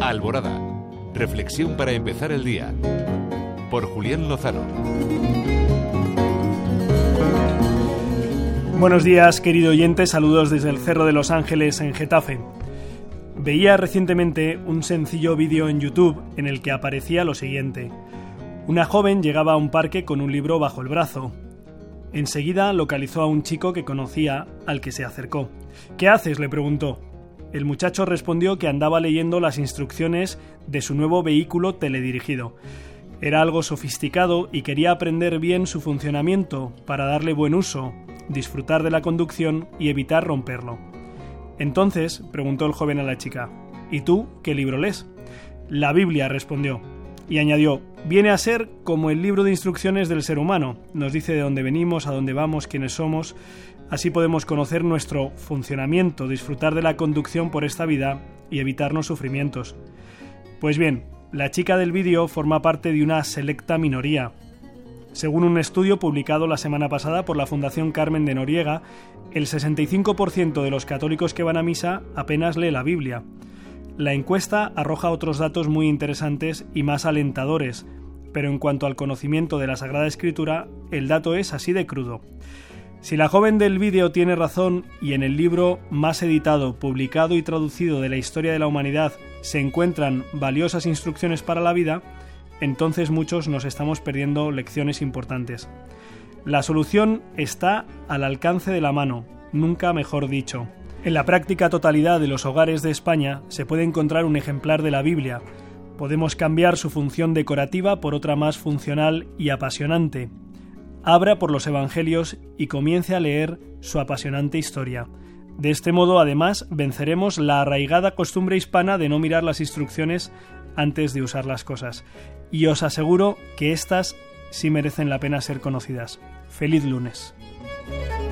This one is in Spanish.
Alborada. Reflexión para empezar el día. Por Julián Lozano. Buenos días, querido oyente. Saludos desde el Cerro de los Ángeles en Getafe. Veía recientemente un sencillo vídeo en YouTube en el que aparecía lo siguiente. Una joven llegaba a un parque con un libro bajo el brazo. Enseguida localizó a un chico que conocía, al que se acercó. «¿Qué haces?», le preguntó. El muchacho respondió que andaba leyendo las instrucciones de su nuevo vehículo teledirigido. Era algo sofisticado y quería aprender bien su funcionamiento para darle buen uso, disfrutar de la conducción y evitar romperlo. Entonces, preguntó el joven a la chica, «¿Y tú qué libro lees?». «La Biblia», respondió. Y añadió, «Viene a ser como el libro de instrucciones del ser humano. Nos dice de dónde venimos, a dónde vamos, quiénes somos. Así podemos conocer nuestro funcionamiento, disfrutar de la conducción por esta vida y evitarnos sufrimientos». Pues bien, la chica del vídeo forma parte de una selecta minoría. Según un estudio publicado la semana pasada por la Fundación Carmen de Noriega, el 65% de los católicos que van a misa apenas lee la Biblia. La encuesta arroja otros datos muy interesantes y más alentadores, pero en cuanto al conocimiento de la Sagrada Escritura, el dato es así de crudo. Si la joven del vídeo tiene razón y en el libro más editado, publicado y traducido de la historia de la humanidad se encuentran valiosas instrucciones para la vida, entonces muchos nos estamos perdiendo lecciones importantes. La solución está al alcance de la mano, nunca mejor dicho. En la práctica totalidad de los hogares de España se puede encontrar un ejemplar de la Biblia. Podemos cambiar su función decorativa por otra más funcional y apasionante. Abra por los Evangelios y comience a leer su apasionante historia. De este modo, además, venceremos la arraigada costumbre hispana de no mirar las instrucciones antes de usar las cosas. Y os aseguro que éstas sí merecen la pena ser conocidas. ¡Feliz lunes!